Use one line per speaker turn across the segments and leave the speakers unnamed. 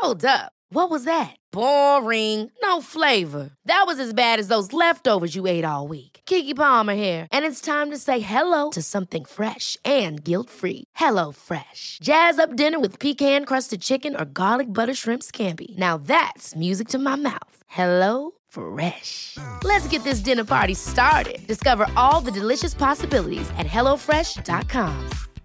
Hold up. What was that? Boring. No flavor. That was as bad as those leftovers you ate all week. Keke Palmer here, and it's time to say hello to something fresh and guilt-free. Hello Fresh. Jazz up dinner with pecan-crusted chicken or garlic butter shrimp scampi. Now that's music to my mouth. Hello Fresh. Let's get this dinner party started. Discover all the delicious possibilities at hellofresh.com.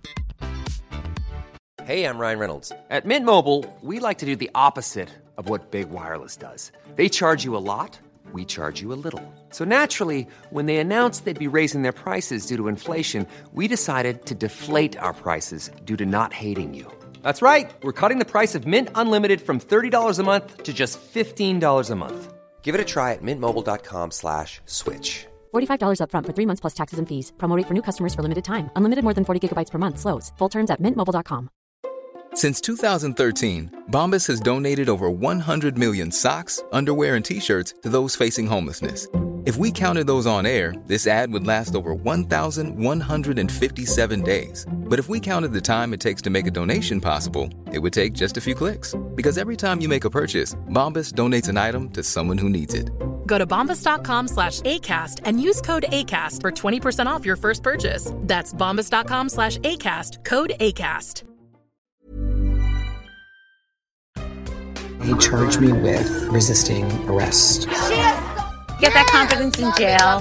Hey, I'm Ryan Reynolds. At Mint Mobile, we like to do the opposite of what Big Wireless does. They charge you a lot, we charge you a little. So naturally, when they announced they'd be raising their prices due to inflation, we decided to deflate our prices due to not hating you. That's right. We're cutting the price of Mint Unlimited from $30 a month to just $15 a month. Give it a try at mintmobile.com/switch.
$45 up front for 3 months plus taxes and fees. Promo rate for new customers for limited time. Unlimited more than 40 gigabytes per month slows. Full terms at mintmobile.com.
Since 2013, Bombas has donated over 100 million socks, underwear, and T-shirts to those facing homelessness. If we counted those on air, this ad would last over 1,157 days. But if we counted the time it takes to make a donation possible, it would take just a few clicks. Because every time you make a purchase, Bombas donates an item to someone who needs it.
Go to bombas.com/ACAST and use code ACAST for 20% off your first purchase. That's bombas.com/ACAST, code ACAST.
He charged me with resisting arrest.
Get that confidence in jail.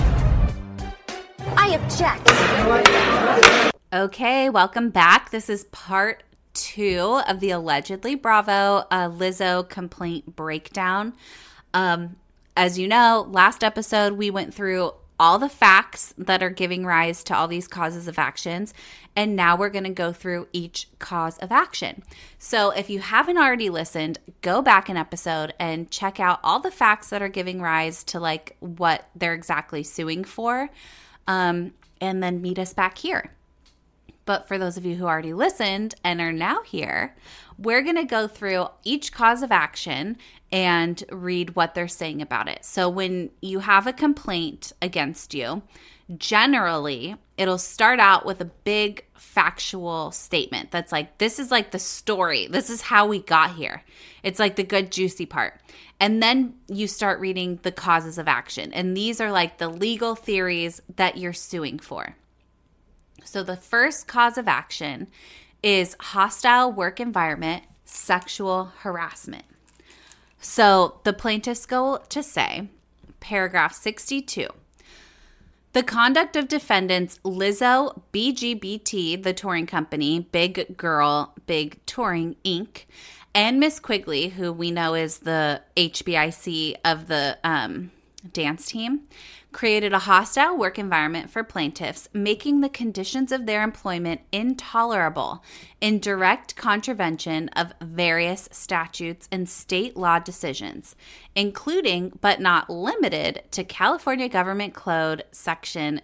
I object.
Okay, welcome back. This is part 2 of the allegedly Bravo Lizzo complaint breakdown. As you know, last episode we went through all the facts that are giving rise to all these causes of actions, and now we're going to go through each cause of action. So if you haven't already listened, go back an episode and check out all the facts that are giving rise to like what they're exactly suing for, and then meet us back here. But for those of you who already listened and are now here, we're going to go through each cause of action and read what they're saying about it. So when you have a complaint against you, generally it'll start out with a big factual statement that's like, this is like the story. This is how we got here. It's like the good juicy part. And then you start reading the causes of action. And these are like the legal theories that you're suing for. So the first cause of action is hostile work environment, sexual harassment. So the plaintiffs go to say, paragraph 62, the conduct of defendants Lizzo, BGBT, the touring company, Big Girl, Big Touring, Inc., and Miss Quigley, who we know is the HBIC of the dance team, created a hostile work environment for plaintiffs, making the conditions of their employment intolerable in direct contravention of various statutes and state law decisions, including but not limited to California Government Code Section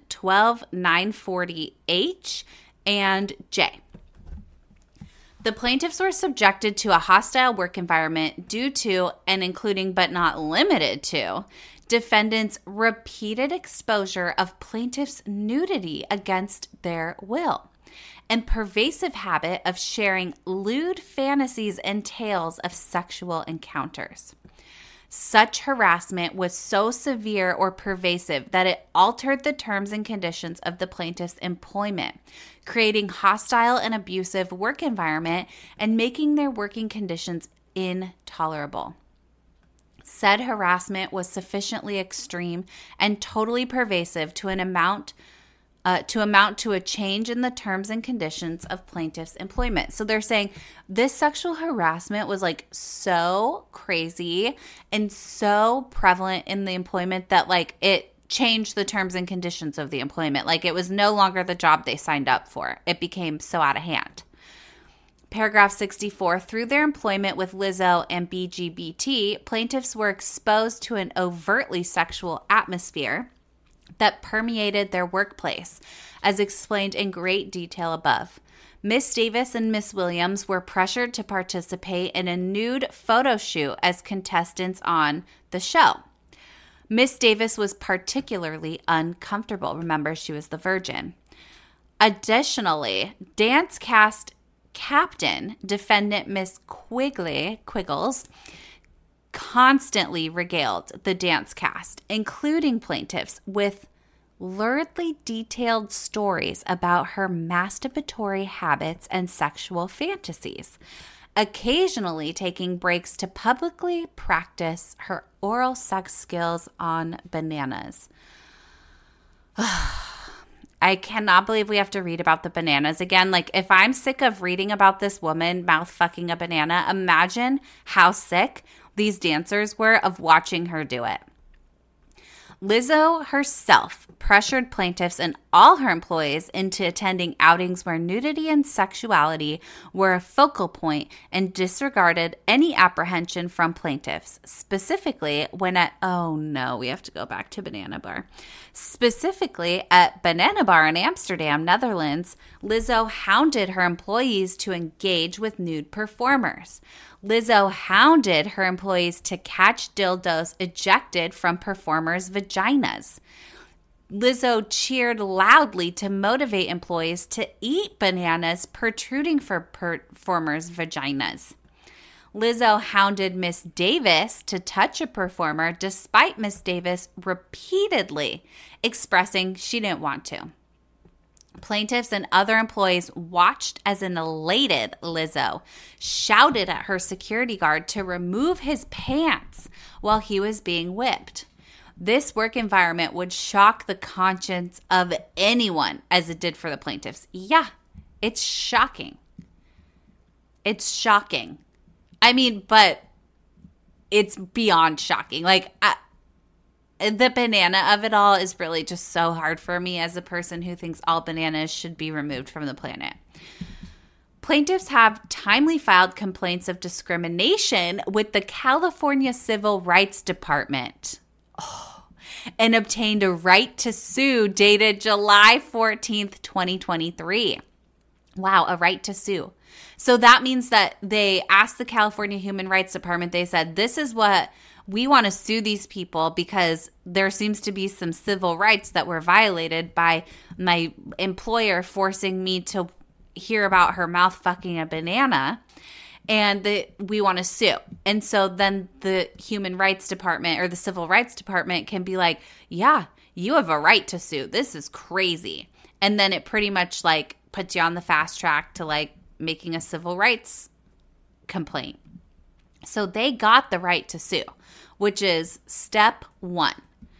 12940H and J. The plaintiffs were subjected to a hostile work environment due to, and including but not limited to, defendants' repeated exposure of plaintiffs' nudity against their will and pervasive habit of sharing lewd fantasies and tales of sexual encounters. Such harassment was so severe or pervasive that it altered the terms and conditions of the plaintiff's employment, creating hostile and abusive work environment and making their working conditions intolerable. Said harassment was sufficiently extreme and totally pervasive to amount to a change in the terms and conditions of plaintiff's employment. So they're saying this sexual harassment was like so crazy and so prevalent in the employment that like it changed the terms and conditions of the employment. Like it was no longer the job they signed up for. It became so out of hand. Paragraph 64, through their employment with Lizzo and BGBT, plaintiffs were exposed to an overtly sexual atmosphere that permeated their workplace, as explained in great detail above. Miss Davis and Miss Williams were pressured to participate in a nude photo shoot as contestants on the show. Miss Davis was particularly uncomfortable. Remember, she was the virgin. Additionally, dance cast captain, defendant Miss Quiggles, constantly regaled the dance cast, including plaintiffs, with luridly detailed stories about her masturbatory habits and sexual fantasies, occasionally taking breaks to publicly practice her oral sex skills on bananas. I cannot believe we have to read about the bananas again. Like, if I'm sick of reading about this woman mouth fucking a banana, imagine how sick these dancers were of watching her do it. Lizzo herself pressured plaintiffs and all her employees into attending outings where nudity and sexuality were a focal point and disregarded any apprehension from plaintiffs, specifically when at, oh no, we have to go back to Banana Bar. Specifically at Banana Bar in Amsterdam, Netherlands, Lizzo hounded her employees to engage with nude performers. Lizzo hounded her employees to catch dildos ejected from performers' vaginas. Lizzo cheered loudly to motivate employees to eat bananas protruding from performers' vaginas. Lizzo hounded Miss Davis to touch a performer despite Miss Davis repeatedly expressing she didn't want to. Plaintiffs and other employees watched as an elated Lizzo shouted at her security guard to remove his pants while he was being whipped. This work environment would shock the conscience of anyone as it did for the plaintiffs. Yeah, it's shocking. It's shocking. I mean, but it's beyond shocking. Like, the banana of it all is really just so hard for me as a person who thinks all bananas should be removed from the planet. Plaintiffs have timely filed complaints of discrimination with the California Civil Rights Department and obtained a right to sue dated July 14th, 2023. Wow, a right to sue. So that means that they asked the California Human Rights Department, they said, this is what we want to sue these people because there seems to be some civil rights that were violated by my employer forcing me to hear about her mouth fucking a banana, and we want to sue. And so then the Human Rights Department or the Civil Rights Department can be like, yeah, you have a right to sue. This is crazy. And then it pretty much like puts you on the fast track to like making a civil rights complaint. So they got the right to sue, which is step one.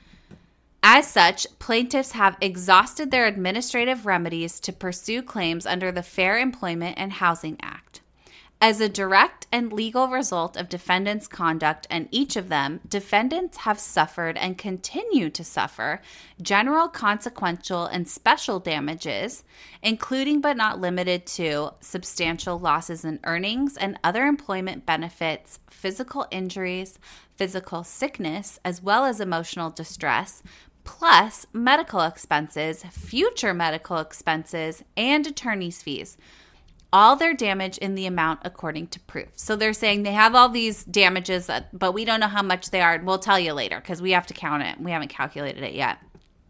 As such, plaintiffs have exhausted their administrative remedies to pursue claims under the Fair Employment and Housing Act. As a direct and legal result of defendants' conduct, and each of them, defendants have suffered and continue to suffer general, consequential, and special damages, including but not limited to substantial losses in earnings and other employment benefits, physical injuries, physical sickness, as well as emotional distress, plus medical expenses, future medical expenses, and attorney's fees. All their damage in the amount according to proof. So they're saying they have all these damages, but we don't know how much they are. We'll tell you later because we have to count it. We haven't calculated it yet.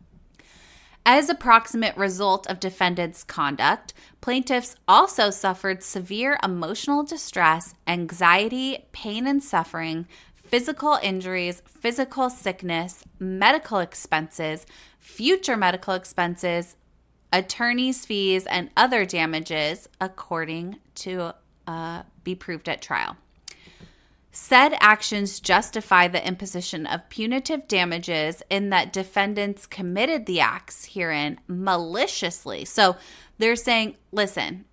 As a proximate result of defendants' conduct, plaintiffs also suffered severe emotional distress, anxiety, pain and suffering, physical injuries, physical sickness, medical expenses, future medical expenses, attorney's fees, and other damages according to be proved at trial. Said actions justify the imposition of punitive damages in that defendants committed the acts herein maliciously. So they're saying, listen,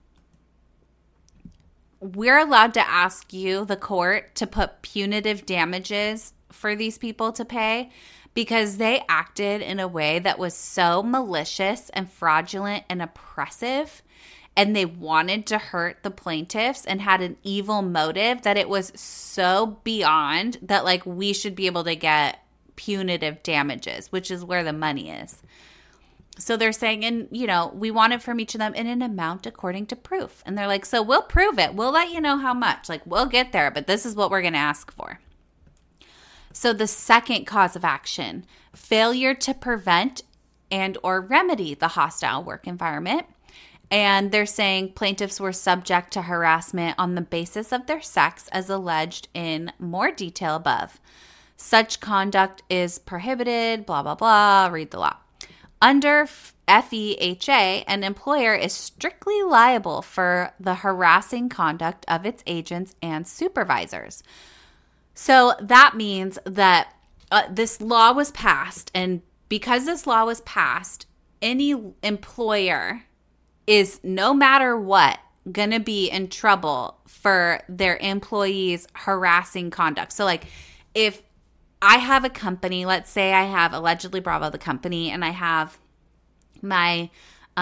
we're allowed to ask you, the court, to put punitive damages for these people to pay because they acted in a way that was so malicious and fraudulent and oppressive, and they wanted to hurt the plaintiffs and had an evil motive that it was so beyond that, like, we should be able to get punitive damages, which is where the money is. So they're saying, and, you know, we want it from each of them in an amount according to proof. And they're like, so we'll prove it. We'll let you know how much. Like, we'll get there, but this is what we're going to ask for. So the second cause of action, failure to prevent and or remedy the hostile work environment. And they're saying plaintiffs were subject to harassment on the basis of their sex as alleged in more detail above. Such conduct is prohibited, blah, blah, blah, read the law. Under FEHA, an employer is strictly liable for the harassing conduct of its agents and supervisors. So that means that this law was passed, and because this law was passed, any employer is, no matter what, going to be in trouble for their employees' harassing conduct. So, like, if I have a company, let's say I have Allegedly Bravo, the company, and I have my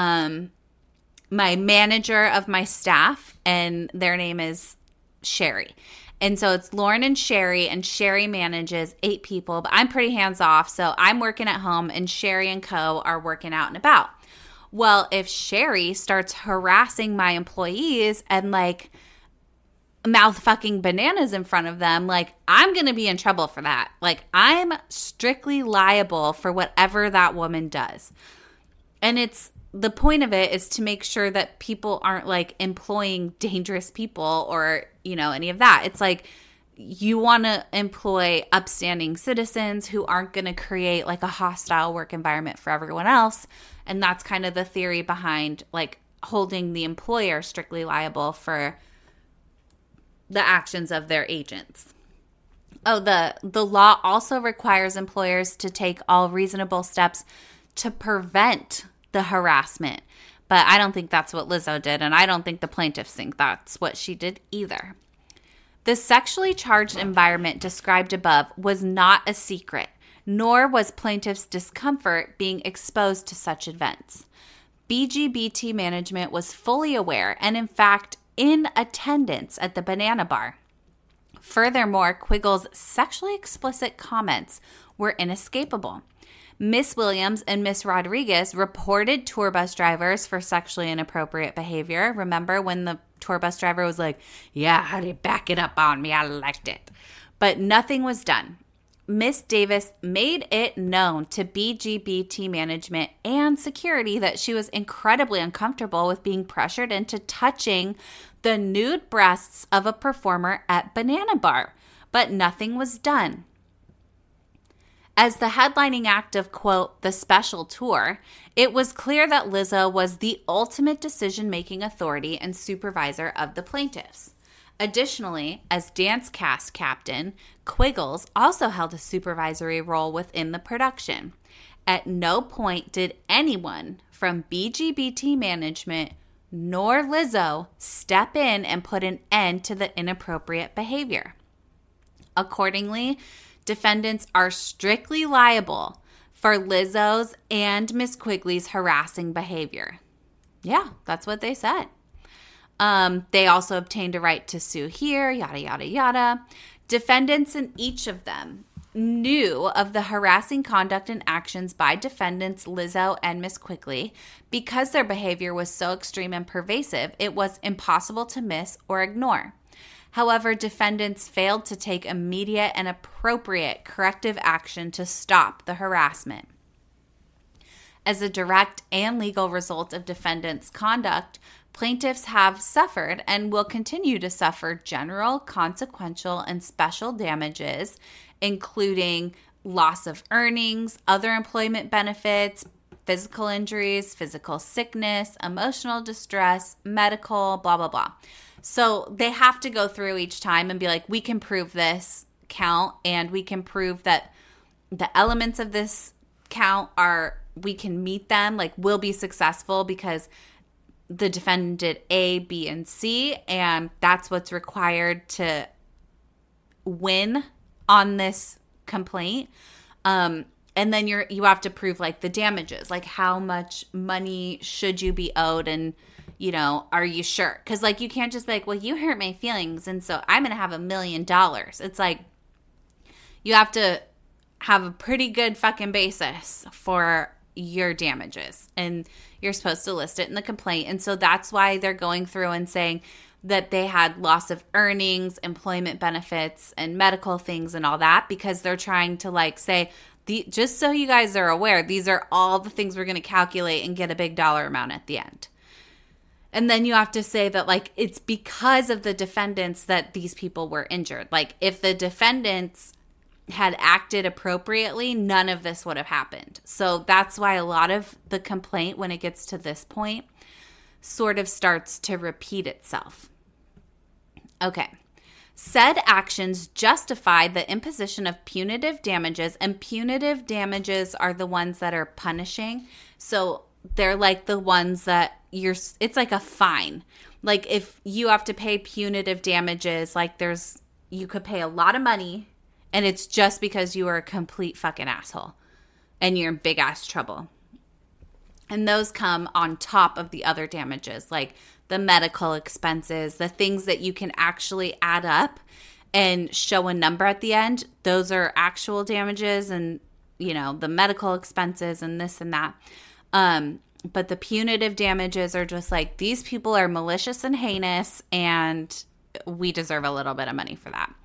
my manager of my staff, and their name is Sherry. And so it's Lauren and Sherry manages 8 people, but I'm pretty hands off, so I'm working at home, and Sherry and co are working out and about. Well, if Sherry starts harassing my employees and, like, mouth fucking bananas in front of them, like, I'm going to be in trouble for that. Like, I'm strictly liable for whatever that woman does. And it's, the point of it is to make sure that people aren't, like, employing dangerous people or, you know, any of that. It's like, you want to employ upstanding citizens who aren't going to create, like, a hostile work environment for everyone else. And that's kind of the theory behind, like, holding the employer strictly liable for the actions of their agents. Oh, the law also requires employers to take all reasonable steps to prevent the harassment. But I don't think that's what Lizzo did, and I don't think the plaintiffs think that's what she did either. The sexually charged environment described above was not a secret, nor was plaintiffs' discomfort being exposed to such events. BGBT management was fully aware and, in fact, in attendance at the Banana Bar. Furthermore, Quiggle's sexually explicit comments were inescapable. Miss Williams and Miss Rodriguez reported tour bus drivers for sexually inappropriate behavior. Remember when the tour bus driver was like, yeah, how do you back it up on me? I liked it. But nothing was done. Miss Davis made it known to BGBT management and security that she was incredibly uncomfortable with being pressured into touching the nude breasts of a performer at Banana Bar, but nothing was done. As the headlining act of, quote, the special tour, it was clear that Lizzo was the ultimate decision-making authority and supervisor of the plaintiffs. Additionally, as dance cast captain, Quiggles also held a supervisory role within the production. At no point did anyone from BGBT management nor Lizzo step in and put an end to the inappropriate behavior. Accordingly, defendants are strictly liable for Lizzo's and Miss Quigley's harassing behavior. Yeah, that's what they said. They also obtained a right to sue here, yada, yada, yada. Defendants in each of them knew of the harassing conduct and actions by defendants Lizzo and Miss Quigley. Because their behavior was so extreme and pervasive, it was impossible to miss or ignore. However, defendants failed to take immediate and appropriate corrective action to stop the harassment. As a direct and legal result of defendants' conduct, plaintiffs have suffered and will continue to suffer general, consequential, and special damages, including loss of earnings, other employment benefits, physical injuries, physical sickness, emotional distress, medical, blah, blah, blah. So they have to go through each time and be like, we can prove this count, and we can prove that the elements of this count are, we can meet them, like we'll be successful because the defendant did A, B, and C, and that's what's required to win on this complaint. And then you have to prove like the damages, like how much money should you be owed, and you know, are you sure? Because like you can't just be like, well, you hurt my feelings, and so I'm gonna have $1 million. It's like you have to have a pretty good fucking basis for your damages, and you're supposed to list it in the complaint. And so that's why they're going through and saying that they had loss of earnings, employment benefits, and medical things and all that, because they're trying to like say, just so you guys are aware, these are all the things we're going to calculate and get a big dollar amount at the end. And then you have to say that, like, it's because of the defendants that these people were injured. Like, if the defendants had acted appropriately, none of this would have happened. So that's why a lot of the complaint, when it gets to this point, sort of starts to repeat itself. Okay. Said actions justified the imposition of punitive damages, and punitive damages are the ones that are punishing. So they're like the ones that it's like a fine. Like if you have to pay punitive damages, like you could pay a lot of money and it's just because you are a complete fucking asshole and you're in big ass trouble. And those come on top of the other damages, like the medical expenses, the things that you can actually add up and show a number at the end. Those are actual damages, and, you know, the medical expenses and this and that. But the punitive damages are just like, these people are malicious and heinous, and we deserve a little bit of money for that.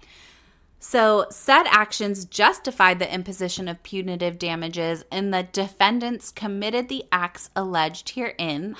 So said actions justified the imposition of punitive damages, and the defendants committed the acts alleged herein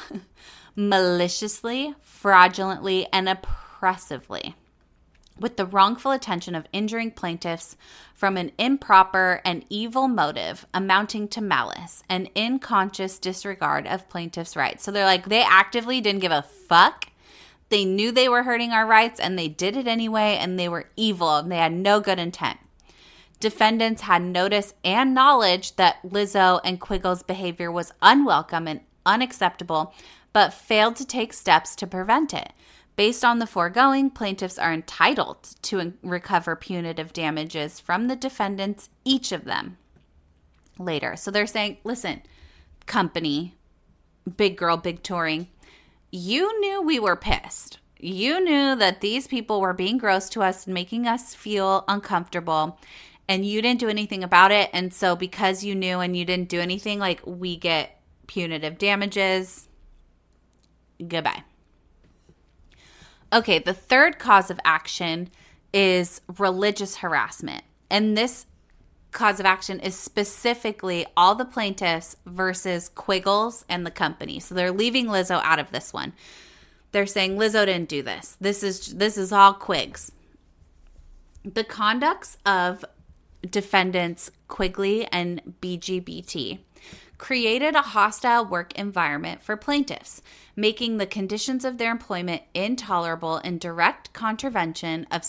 maliciously, fraudulently, and oppressively, with the wrongful intention of injuring plaintiffs from an improper and evil motive amounting to malice and unconscious disregard of plaintiffs' rights. So they're like, they actively didn't give a fuck. They knew they were hurting our rights, and they did it anyway, and they were evil, and they had no good intent. Defendants had notice and knowledge that Lizzo and Quiggle's behavior was unwelcome and unacceptable, but failed to take steps to prevent it. Based on the foregoing, plaintiffs are entitled to recover punitive damages from the defendants, each of them, later. So they're saying, listen, company, big girl, big touring, you knew we were pissed. You knew that these people were being gross to us and making us feel uncomfortable, and you didn't do anything about it. And so because you knew and you didn't do anything, like, we get punitive damages. Goodbye. Okay, the third cause of action is religious harassment. And this cause of action is specifically all the plaintiffs versus Quiggles and the company. So they're leaving Lizzo out of this one. They're saying Lizzo didn't do this. This is all Quigs. The conducts of defendants Quigley and BGBT created a hostile work environment for plaintiffs, making the conditions of their employment intolerable in direct contravention of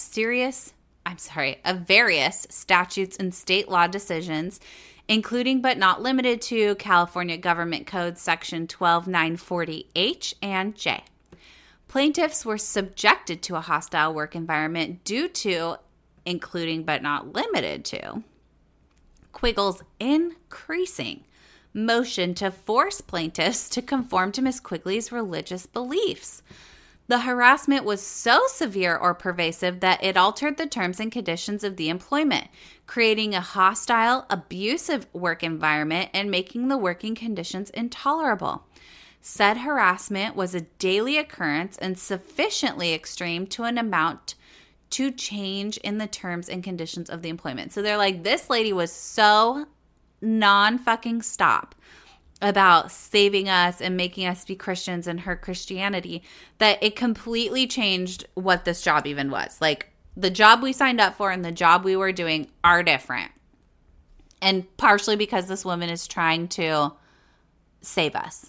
various statutes and state law decisions, including but not limited to California Government Code Section 12940H and J. Plaintiffs were subjected to a hostile work environment due to, including but not limited to, Quiggle's increasing motion to force plaintiffs to conform to Miss Quigley's religious beliefs. The harassment was so severe or pervasive that it altered the terms and conditions of the employment, creating a hostile, abusive work environment and making the working conditions intolerable. Said harassment was a daily occurrence and sufficiently extreme to an amount to change in the terms and conditions of the employment. So they're like, this lady was so non-fucking stop about saving us and making us be Christians and her Christianity that it completely changed what this job even was. Like, the job we signed up for and the job we were doing are different. And partially because this woman is trying to save us.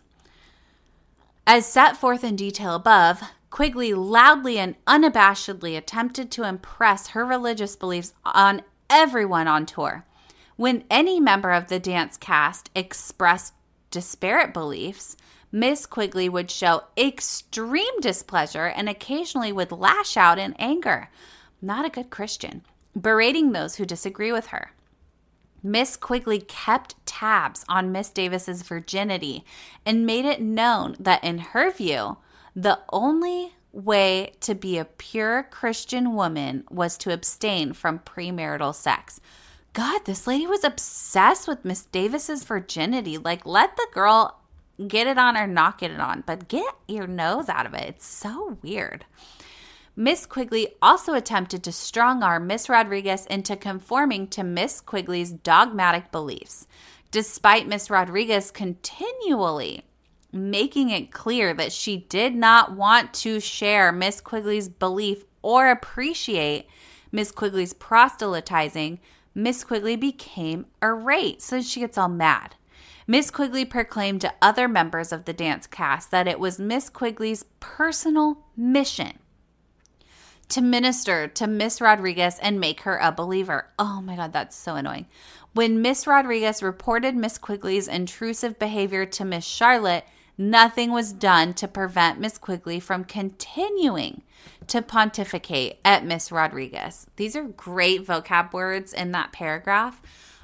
As set forth in detail above, Quigley loudly and unabashedly attempted to impress her religious beliefs on everyone on tour. When any member of the dance cast expressed disparate beliefs, Miss Quigley would show extreme displeasure and occasionally would lash out in anger. Not a good Christian, berating those who disagree with her. Miss Quigley kept tabs on Miss Davis's virginity and made it known that in her view, the only way to be a pure Christian woman was to abstain from premarital sex. God, this lady was obsessed with Miss Davis's virginity. Like, let the girl get it on or not get it on, but get your nose out of it. It's so weird. Miss Quigley also attempted to strong-arm Miss Rodriguez into conforming to Miss Quigley's dogmatic beliefs, despite Miss Rodriguez continually making it clear that she did not want to share Miss Quigley's belief or appreciate Miss Quigley's proselytizing, Miss Quigley became irate. So she gets all mad. Miss Quigley proclaimed to other members of the dance cast that it was Miss Quigley's personal mission to minister to Miss Rodriguez and make her a believer. Oh my God, that's so annoying. When Miss Rodriguez reported Miss Quigley's intrusive behavior to Miss Charlotte, nothing was done to prevent Miss Quigley from continuing to pontificate at Miss Rodriguez. These are great vocab words in that paragraph.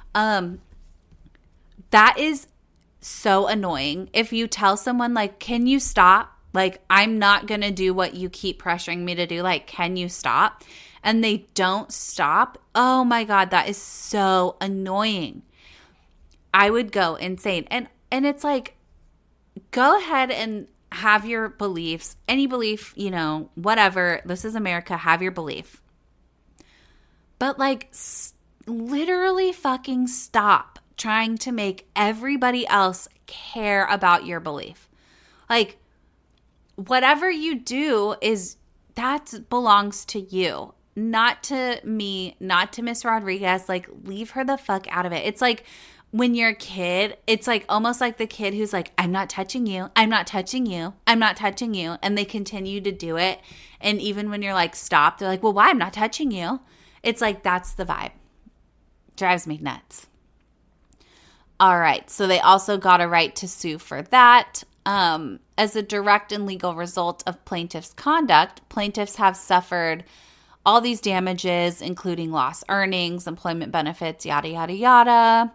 That is so annoying. If you tell someone, like, can you stop? Like, I'm not going to do what you keep pressuring me to do. Like, can you stop? And they don't stop. Oh my God, that is so annoying. I would go insane. And it's like, go ahead and have your beliefs, any belief, whatever. This is America. Have your belief. But like, literally fucking stop trying to make everybody else care about your belief. Like, whatever you do that belongs to you, not to me, not to Miss Rodriguez. Like, leave her the fuck out of it. It's like when you're a kid, it's like almost like the kid who's like, I'm not touching you. I'm not touching you. I'm not touching you. And they continue to do it. And even when you're like, stop, they're like, well, why? I'm not touching you. It's like, that's the vibe. Drives me nuts. All right. So they also got a right to sue for that. As a direct and legal result of plaintiff's conduct, plaintiffs have suffered all these damages, including lost earnings, employment benefits, yada, yada, yada.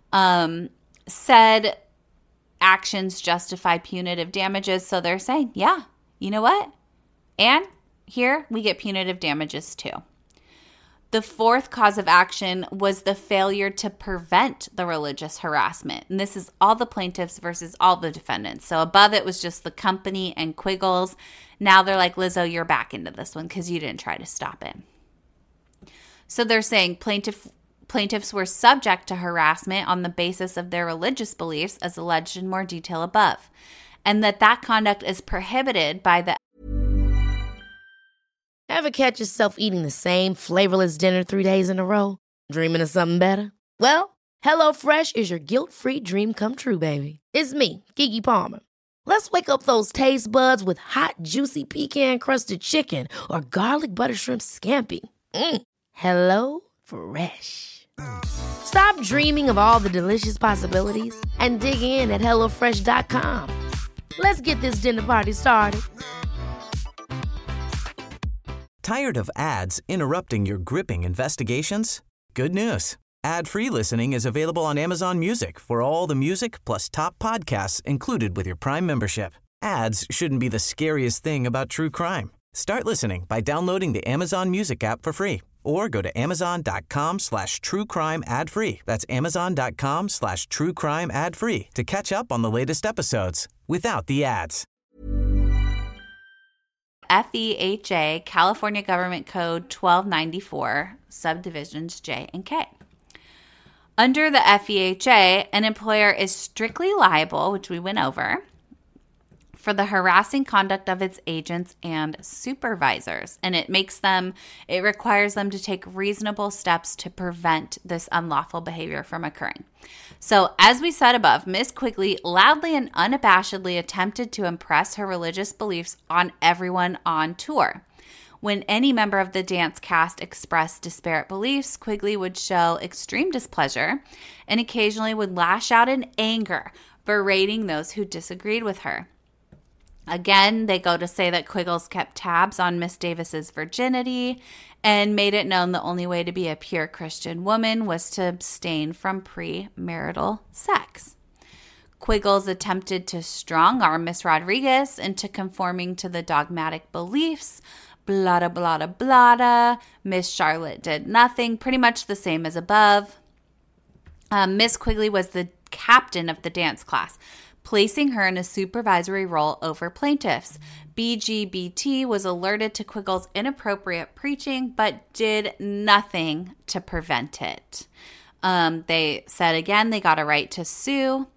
Said actions justify punitive damages. So they're saying, yeah, you know what? And here we get punitive damages too. The fourth cause of action was the failure to prevent the religious harassment. And this is all the plaintiffs versus all the defendants. So above it was just the company and Quiggles. Now they're like, Lizzo, you're back into this one because you didn't try to stop it. So they're saying plaintiffs were subject to harassment on the basis of their religious beliefs, as alleged in more detail above, and that conduct is prohibited by the...
Ever catch yourself eating the same flavorless dinner 3 days in a row? Dreaming of something better? Well, HelloFresh is your guilt-free dream come true, baby. It's me, Keke Palmer. Let's wake up those taste buds with hot, juicy pecan-crusted chicken or garlic butter shrimp scampi. HelloFresh. Stop dreaming of all the delicious possibilities and dig in at HelloFresh.com. Let's get this dinner party started.
Tired of ads interrupting your gripping investigations? Good news. Ad-free listening is available on Amazon Music for all the music plus top podcasts included with your Prime membership. Ads shouldn't be the scariest thing about true crime. Start listening by downloading the Amazon Music app for free or go to amazon.com/truecrime ad-free. That's amazon.com/truecrime ad-free to catch up on the latest episodes without the ads.
FEHA, California Government Code 1294, subdivisions J and K. Under the FEHA, an employer is strictly liable, which we went over, for the harassing conduct of its agents and supervisors. And it requires them to take reasonable steps to prevent this unlawful behavior from occurring. So as we said above, Miss Quigley loudly and unabashedly attempted to impress her religious beliefs on everyone on tour. When any member of the dance cast expressed disparate beliefs, Quigley would show extreme displeasure and occasionally would lash out in anger, berating those who disagreed with her. Again, they go to say that Quiggles kept tabs on Miss Davis's virginity and made it known the only way to be a pure Christian woman was to abstain from premarital sex. Quiggles attempted to strong-arm Miss Rodriguez into conforming to the dogmatic beliefs. Blada, blada, blada. Miss Charlotte did nothing. Pretty much the same as above. Miss Quigley was the captain of the dance class, placing her in a supervisory role over plaintiffs. BGBT was alerted to Quiggles' inappropriate preaching, but did nothing to prevent it. They said again they got a right to sue.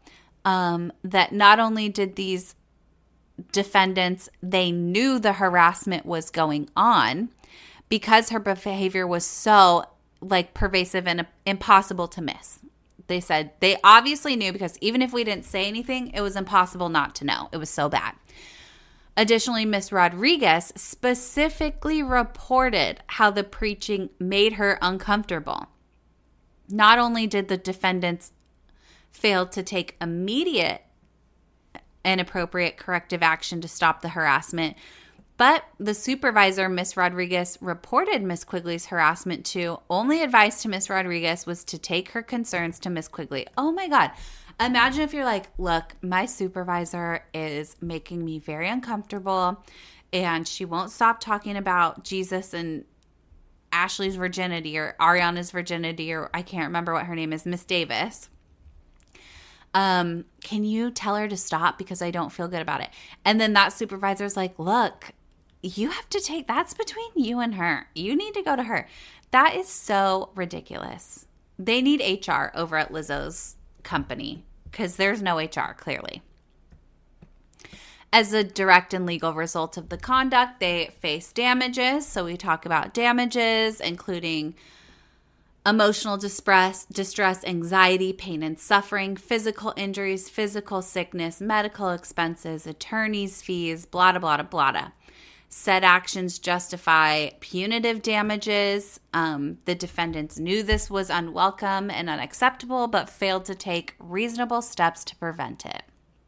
that not only did these defendants, they knew the harassment was going on because her behavior was so pervasive and impossible to miss. They said they obviously knew because even if we didn't say anything, it was impossible not to know. It was so bad. Additionally, Ms. Rodriguez specifically reported how the preaching made her uncomfortable. Not only did the defendants fail to take immediate and appropriate corrective action to stop the harassment, but the supervisor, Ms. Rodriguez, reported Ms. Quigley's harassment to. Only advice to Ms. Rodriguez was to take her concerns to Ms. Quigley. Oh my God. Imagine if you're like, look, my supervisor is making me very uncomfortable and she won't stop talking about Jesus and Ashley's virginity or Ariana's virginity, or I can't remember what her name is, Miss Davis. Can you tell her to stop because I don't feel good about it? And then that supervisor's like, look, you have to take, that's between you and her. You need to go to her. That is so ridiculous. They need HR over at Lizzo's company because there's no HR, clearly. As a direct and legal result of the conduct, they face damages. So we talk about damages, including emotional distress, anxiety, pain and suffering, physical injuries, physical sickness, medical expenses, attorney's fees, blah, blah, blah, blah. Said actions justify punitive damages. The defendants knew this was unwelcome and unacceptable, but failed to take reasonable steps to prevent it.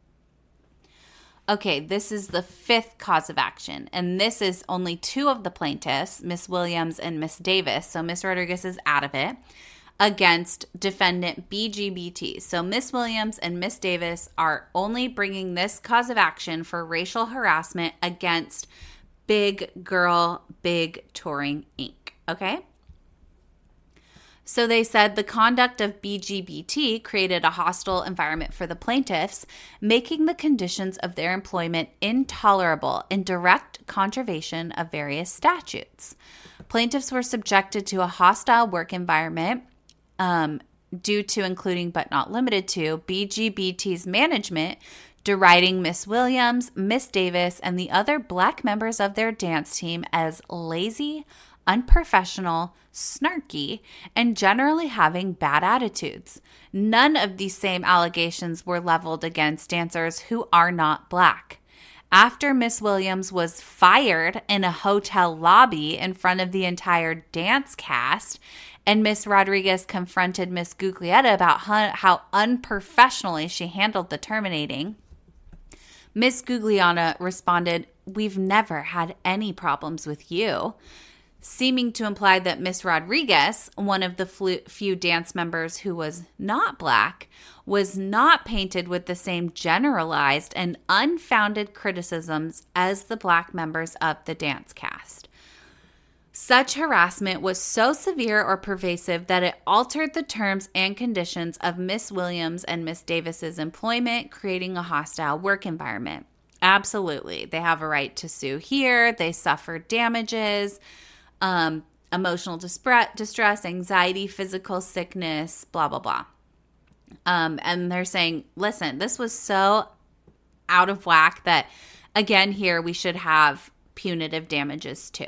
Okay, this is the fifth cause of action, and this is only two of the plaintiffs, Miss Williams and Miss Davis, so Miss Rodriguez is out of it, against defendant BGBT. So Miss Williams and Miss Davis are only bringing this cause of action for racial harassment against Big Girl Big Touring Inc., okay? So they said the conduct of BGBT created a hostile environment for the plaintiffs, making the conditions of their employment intolerable in direct contravention of various statutes. Plaintiffs were subjected to a hostile work environment due to, including but not limited to, BGBT's management deriding Miss Williams, Miss Davis, and the other Black members of their dance team as lazy, unprofessional, snarky, and generally having bad attitudes. None of these same allegations were leveled against dancers who are not Black. After Miss Williams was fired in a hotel lobby in front of the entire dance cast, and Miss Rodriguez confronted Miss Guglietta about how unprofessionally she handled the terminating, Miss Guglietta responded, "We've never had any problems with you," seeming to imply that Miss Rodriguez, one of the few dance members who was not Black, was not painted with the same generalized and unfounded criticisms as the Black members of the dance cast. Such harassment was so severe or pervasive that it altered the terms and conditions of Miss Williams and Miss Davis's employment, creating a hostile work environment. Absolutely. They have a right to sue here. They suffered damages, emotional distress, anxiety, physical sickness, blah, blah, blah. And they're saying, listen, this was so out of whack that, again, here we should have punitive damages too.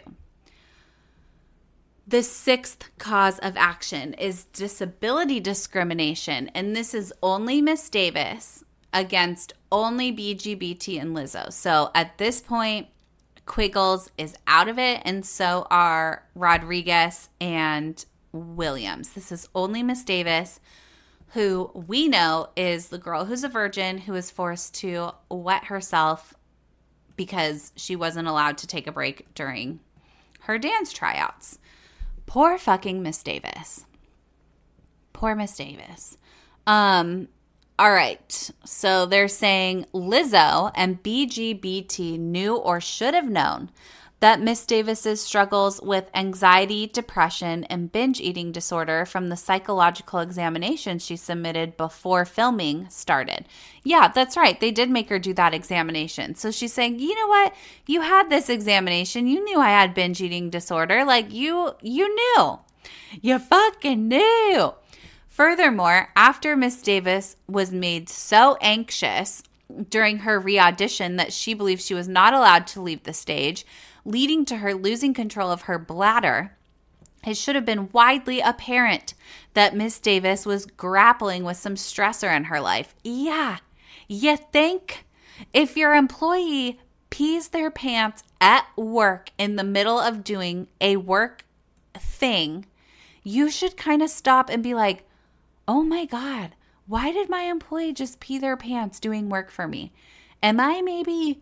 The sixth cause of action is disability discrimination, and this is only Miss Davis against only BGBT and Lizzo. So at this point, Quiggles is out of it, and so are Rodriguez and Williams. This is only Miss Davis, who we know is the girl who's a virgin who was forced to wet herself because she wasn't allowed to take a break during her dance tryouts. Poor fucking Miss Davis. Poor Miss Davis. All right. So they're saying Lizzo and BGBT knew or should have known that Miss Davis's struggles with anxiety, depression, and binge eating disorder from the psychological examination she submitted before filming started. Yeah, that's right. They did make her do that examination. So she's saying, you know what? You had this examination. You knew I had binge eating disorder. Like, you knew. You fucking knew. Furthermore, after Miss Davis was made so anxious during her re-audition that she believed she was not allowed to leave the stage, leading to her losing control of her bladder, it should have been widely apparent that Miss Davis was grappling with some stressor in her life. Yeah, you think? If your employee pees their pants at work in the middle of doing a work thing, you should kind of stop and be like, oh my God, why did my employee just pee their pants doing work for me? Am I maybe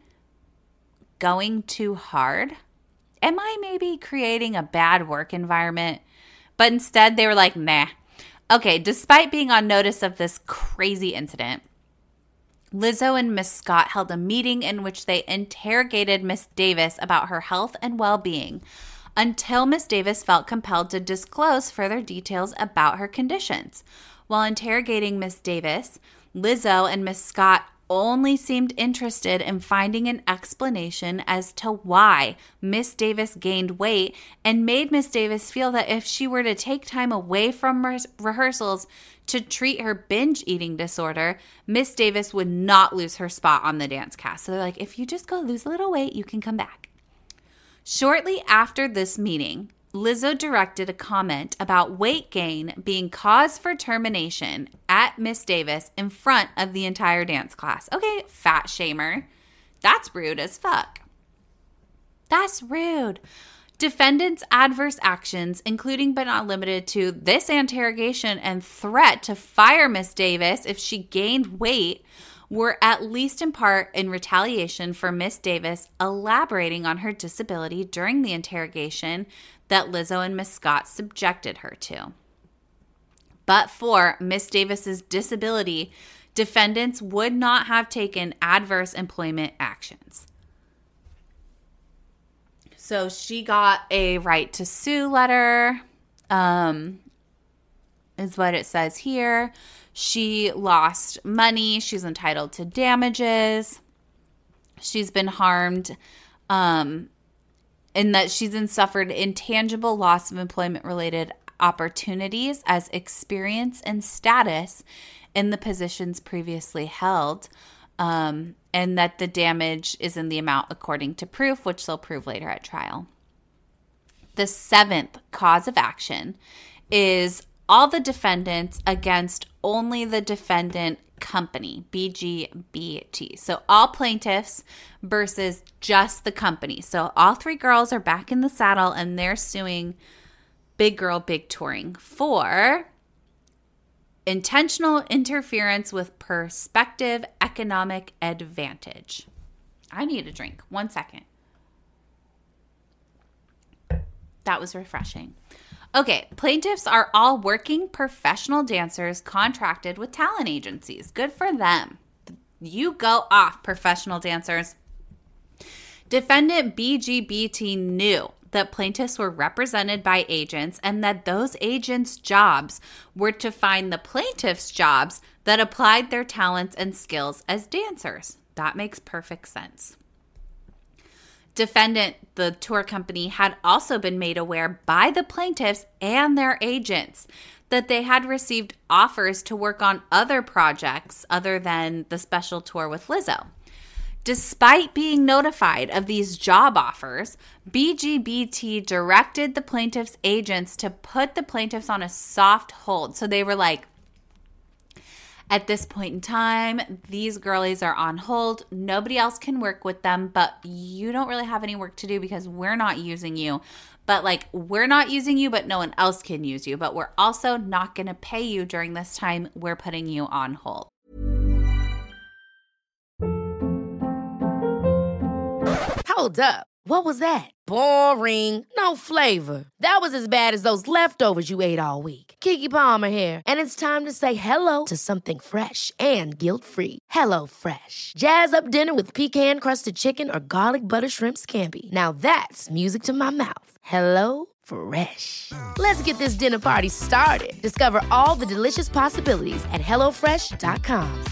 going too hard? Am I maybe creating a bad work environment? But instead they were like, nah. Okay, despite being on notice of this crazy incident, Lizzo and Miss Scott held a meeting in which they interrogated Miss Davis about her health and well-being until Miss Davis felt compelled to disclose further details about her conditions. While interrogating Miss Davis, Lizzo and Miss Scott only seemed interested in finding an explanation as to why Miss Davis gained weight and made Miss Davis feel that if she were to take time away from rehearsals to treat her binge eating disorder, Miss Davis would not lose her spot on the dance cast. So they're like, if you just go lose a little weight, you can come back. Shortly after this meeting, Lizzo directed a comment about weight gain being cause for termination at Miss Davis in front of the entire dance class. Okay, fat shamer. That's rude as fuck. That's rude. Defendants' adverse actions, including but not limited to this interrogation and threat to fire Miss Davis if she gained weight, were at least in part in retaliation for Miss Davis elaborating on her disability during the interrogation that Lizzo and Miss Scott subjected her to. But for Miss Davis's disability, defendants would not have taken adverse employment actions. So she got a right to sue letter, is what it says here. She lost money. She's entitled to damages. She's been harmed in that she's suffered intangible loss of employment-related opportunities as experience and status in the positions previously held, and that the damage is in the amount according to proof, which they'll prove later at trial. The seventh cause of action is all the defendants against only the defendant company, BGBT. So all plaintiffs versus just the company. So all three girls are back in the saddle and they're suing Big Girl Big Touring for intentional interference with prospective economic advantage. I need a drink. 1 second. That was refreshing. Okay, plaintiffs are all working professional dancers contracted with talent agencies. Good for them. You go off, professional dancers. Defendant BGBT knew that plaintiffs were represented by agents and that those agents' jobs were to find the plaintiffs' jobs that applied their talents and skills as dancers. That makes perfect sense. Defendant, the tour company, had also been made aware by the plaintiffs and their agents that they had received offers to work on other projects other than the special tour with Lizzo. Despite being notified of these job offers, BGBT directed the plaintiffs' agents to put the plaintiffs on a soft hold. So they were like, at this point in time, these girlies are on hold. Nobody else can work with them, but you don't really have any work to do because we're not using you. But like, we're not using you, but no one else can use you. But we're also not going to pay you during this time. We're putting you on hold.
Hold up. What was that? Boring. No flavor. That was as bad as those leftovers you ate all week. Keke Palmer here, and it's time to say hello to something fresh and guilt-free. HelloFresh. Jazz up dinner with pecan-crusted chicken or garlic butter shrimp scampi. Now that's music to my mouth. HelloFresh. Let's get this dinner party started. Discover all the delicious possibilities at HelloFresh.com.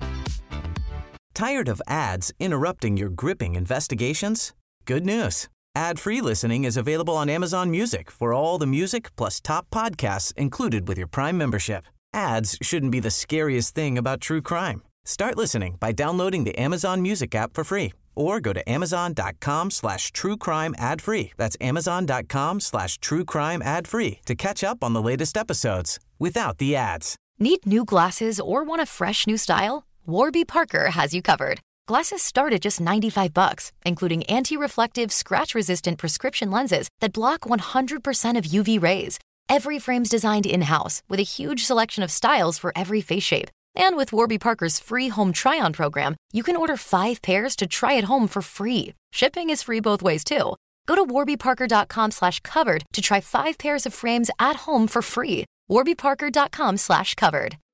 Tired of ads interrupting your gripping investigations? Good news. Ad-free listening is available on Amazon Music for all the music plus top podcasts included with your Prime membership. Ads shouldn't be the scariest thing about true crime. Start listening by downloading the Amazon Music app for free or go to amazon.com/truecrime ad-free. That's amazon.com/truecrime ad-free to catch up on the latest episodes without the ads.
Need new glasses or want a fresh new style? Warby Parker has you covered. Glasses start at just $95, including anti-reflective, scratch-resistant prescription lenses that block 100% of UV rays. Every frame's designed in-house with a huge selection of styles for every face shape. And with Warby Parker's free home try-on program, you can order 5 pairs to try at home for free. Shipping is free both ways, too. Go to warbyparker.com/covered to try 5 pairs of frames at home for free. warbyparker.com/covered.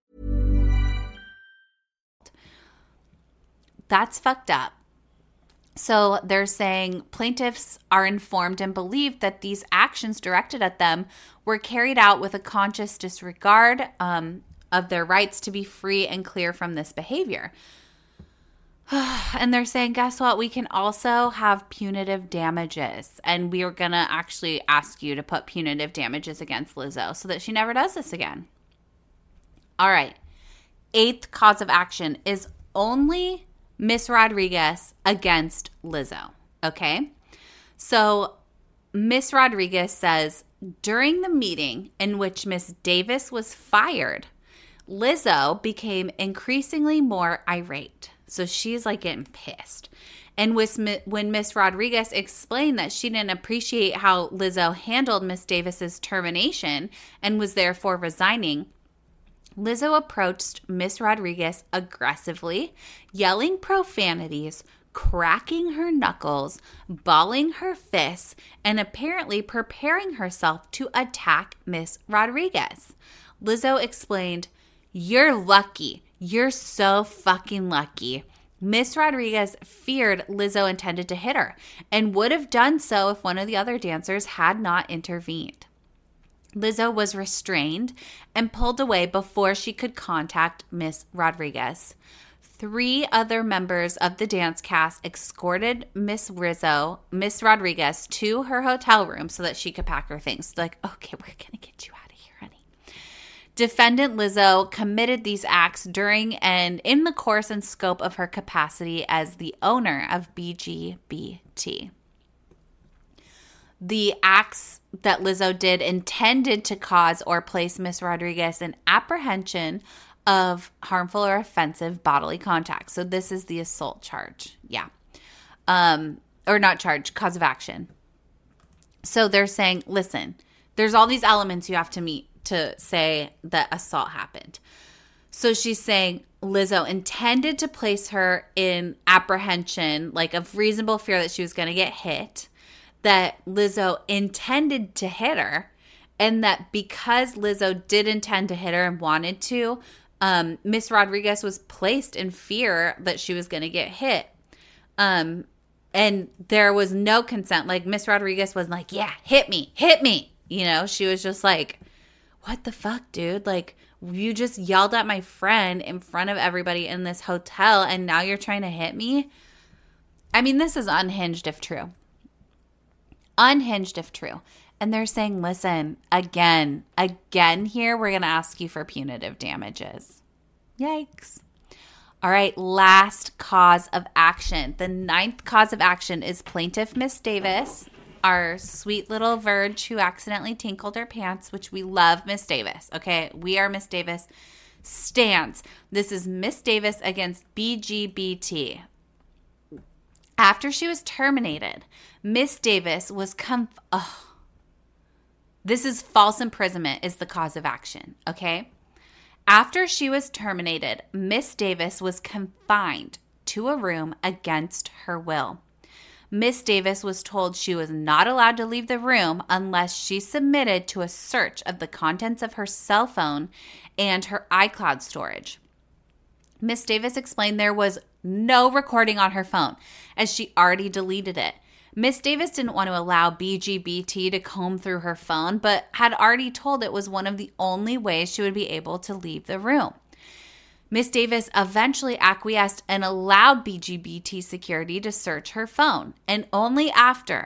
That's fucked up. So they're saying plaintiffs are informed and believe that these actions directed at them were carried out with a conscious disregard of their rights to be free and clear from this behavior. And they're saying, guess what? We can also have punitive damages. And we are going to actually ask you to put punitive damages against Lizzo so that she never does this again. All right. 8th cause of action is only Miss Rodriguez against Lizzo. Okay? So Miss Rodriguez says, during the meeting in which Miss Davis was fired, Lizzo became increasingly more irate. So she's like getting pissed. And when Miss Rodriguez explained that she didn't appreciate how Lizzo handled Miss Davis's termination and was therefore resigning, Lizzo approached Miss Rodriguez aggressively, yelling profanities, cracking her knuckles, balling her fists, and apparently preparing herself to attack Miss Rodriguez. Lizzo explained, "You're lucky. You're so fucking lucky." Miss Rodriguez feared Lizzo intended to hit her and would have done so if one of the other dancers had not intervened. Lizzo was restrained and pulled away before she could contact Miss Rodriguez. 3 other members of the dance cast escorted Miss Rodriguez to her hotel room so that she could pack her things. Like, okay, we're going to get you out of here, honey. Defendant Lizzo committed these acts during and in the course and scope of her capacity as the owner of BGBT. The acts that Lizzo did intended to cause or place Miss Rodriguez in apprehension of harmful or offensive bodily contact. So this is the assault charge. Yeah. Or not charge, cause of action. So they're saying, listen, there's all these elements you have to meet to say that assault happened. So she's saying Lizzo intended to place her in apprehension, like of reasonable fear that she was going to get hit, that Lizzo intended to hit her, and that because Lizzo did intend to hit her and wanted to, Miss Rodriguez was placed in fear that she was going to get hit. And there was no consent. Like, Miss Rodriguez was like, yeah, hit me. You know, she was just like, what the fuck, dude? Like, you just yelled at my friend in front of everybody in this hotel, and now you're trying to hit me? I mean, this is unhinged if true. Unhinged if true. And they're saying, listen, again here, we're going to ask you for punitive damages. Yikes. All right, last cause of action. The 9th cause of action is plaintiff Miss Davis, our sweet little Verge who accidentally tinkled her pants, which we love Miss Davis. Okay, we are Miss Davis stans. This is Miss Davis against BGBT. After she was terminated, Miss Davis was this is false imprisonment is the cause of action, okay? After she was terminated, Miss Davis was confined to a room against her will. Miss Davis was told she was not allowed to leave the room unless she submitted to a search of the contents of her cell phone and her iCloud storage. Miss Davis explained there was no recording on her phone as she already deleted it. Miss Davis didn't want to allow BGBT to comb through her phone, but had already told it was one of the only ways she would be able to leave the room. Miss Davis eventually acquiesced and allowed BGBT security to search her phone, and only after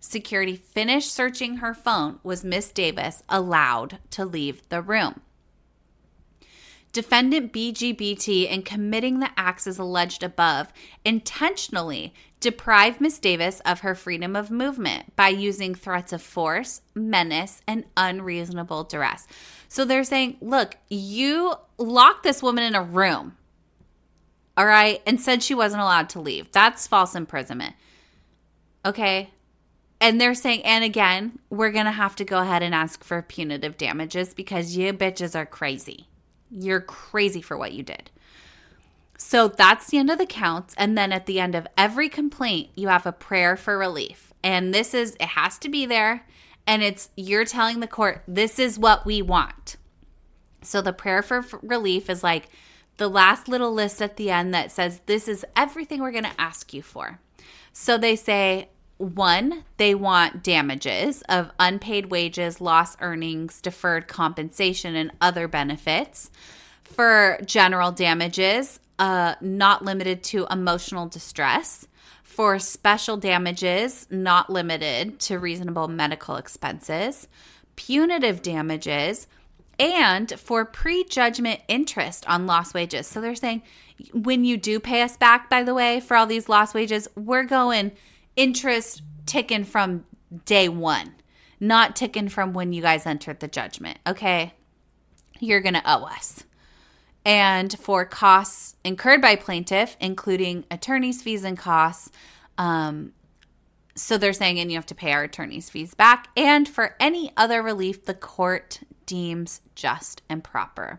security finished searching her phone was Miss Davis allowed to leave the room. Defendant BGBT, in committing the acts as alleged above, intentionally deprived Miss Davis of her freedom of movement by using threats of force, menace, and unreasonable duress. So they're saying, look, you locked this woman in a room, all right, and said she wasn't allowed to leave. That's false imprisonment. Okay? And they're saying, and again, we're going to have to go ahead and ask for punitive damages because you bitches are crazy. You're crazy for what you did. So that's the end of the counts. And then at the end of every complaint, you have a prayer for relief. And it has to be there. And you're telling the court, this is what we want. So the prayer for relief is like the last little list at the end that says, this is everything we're going to ask you for. So they say, 1, they want damages of unpaid wages, lost earnings, deferred compensation, and other benefits. For general damages, not limited to emotional distress. For special damages, not limited to reasonable medical expenses. Punitive damages, and for prejudgment interest on lost wages. So they're saying, when you do pay us back, by the way, for all these lost wages, we're going interest ticking from day one, not ticking from when you guys entered the judgment, okay? You're going to owe us. And for costs incurred by plaintiff, including attorney's fees and costs, so they're saying, and you have to pay our attorney's fees back, and for any other relief the court deems just and proper.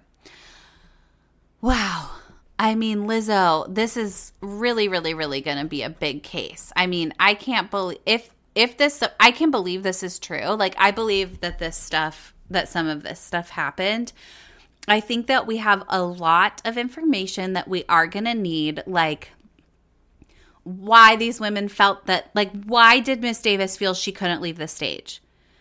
Wow. I mean, Lizzo, this is really, really, really going to be a big case. I mean, I can't believe I can believe this is true. Like, I believe that some of this stuff happened. I think that we have a lot of information that we are going to need, like why these women felt that, like, why did Miss Davis feel she couldn't leave the stage?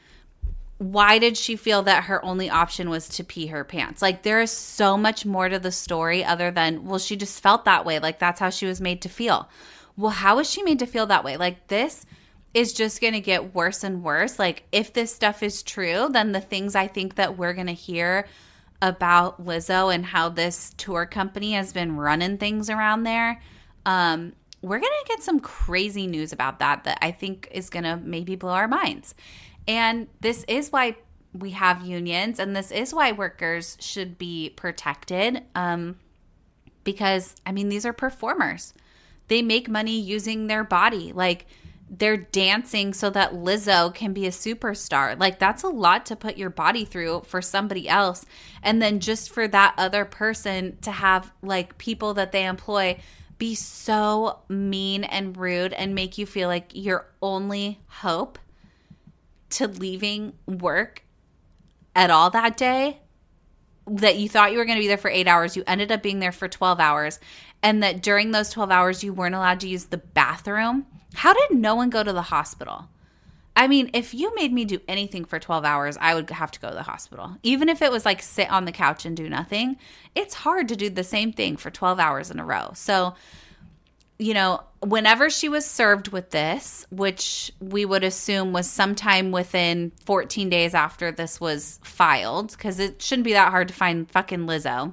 Why did she feel that her only option was to pee her pants? Like, there is so much more to the story other than, well, she just felt that way. Like, that's how she was made to feel. Well, how was she made to feel that way? Like, this is just going to get worse and worse. Like, if this stuff is true, then the things I think that we're going to hear about Lizzo and how this tour company has been running things around there, we're going to get some crazy news about that I think is going to maybe blow our minds. And this is why we have unions, and this is why workers should be protected, because, I mean, these are performers. They make money using their body. Like, they're dancing so that Lizzo can be a superstar. Like, that's a lot to put your body through for somebody else. And then just for that other person to have, like, people that they employ be so mean and rude and make you feel like your only hope to leaving work at all that day, that you thought you were going to be there for 8 hours, you ended up being there for 12 hours, and that during those 12 hours you weren't allowed to use the bathroom. How did no one go to the hospital? I mean, if you made me do anything for 12 hours, I would have to go to the hospital. Even if it was like sit on the couch and do nothing, it's hard to do the same thing for 12 hours in a row. So, you know, whenever she was served with this, which we would assume was sometime within 14 days after this was filed, because it shouldn't be that hard to find fucking Lizzo,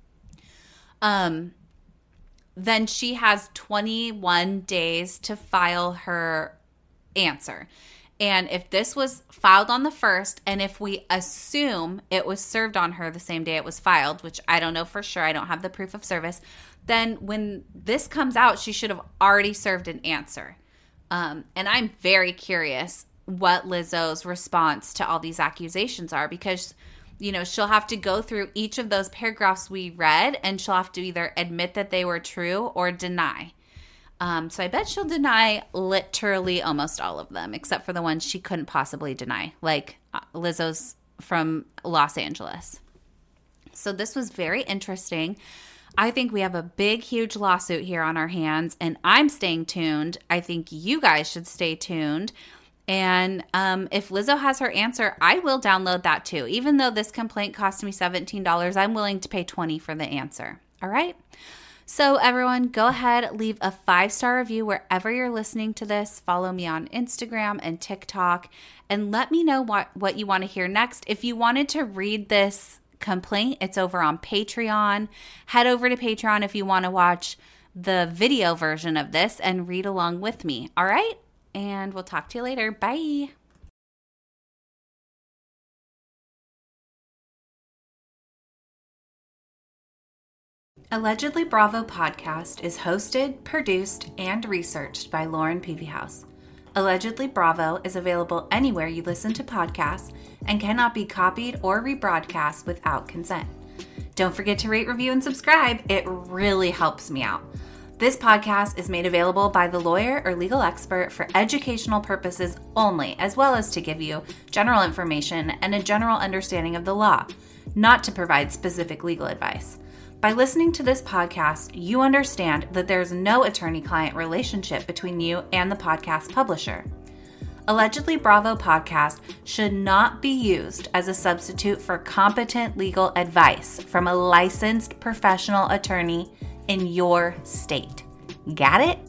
then she has 21 days to file her answer. And if this was filed on the 1st, and if we assume it was served on her the same day it was filed, which I don't know for sure, I don't have the proof of service, then when this comes out, she should have already served an answer. And I'm very curious what Lizzo's response to all these accusations are, because, you know, she'll have to go through each of those paragraphs we read, and she'll have to either admit that they were true or deny. So I bet she'll deny literally almost all of them, except for the ones she couldn't possibly deny, like Lizzo's from Los Angeles. So this was very interesting. I think we have a big, huge lawsuit here on our hands, and I'm staying tuned. I think you guys should stay tuned. And if Lizzo has her answer, I will download that too. Even though this complaint cost me $17, I'm willing to pay $20 for the answer. All right? So everyone, go ahead, leave a 5-star review wherever you're listening to this. Follow me on Instagram and TikTok, and let me know what you want to hear next. If you wanted to read this complaint, it's over on Patreon. Head over to Patreon if you want to watch the video version of this and read along with me. All right? And we'll talk to you later. Bye. Allegedly Bravo podcast is hosted, produced, and researched by Lauren Peavyhouse. Allegedly Bravo is available anywhere you listen to podcasts and cannot be copied or rebroadcast without consent. Don't forget to rate, review, and subscribe. It really helps me out. This podcast is made available by the lawyer or legal expert for educational purposes only, as well as to give you general information and a general understanding of the law, not to provide specific legal advice. By listening to this podcast, you understand that there's no attorney-client relationship between you and the podcast publisher. Allegedly Bravo podcast should not be used as a substitute for competent legal advice from a licensed professional attorney in your state. Got it?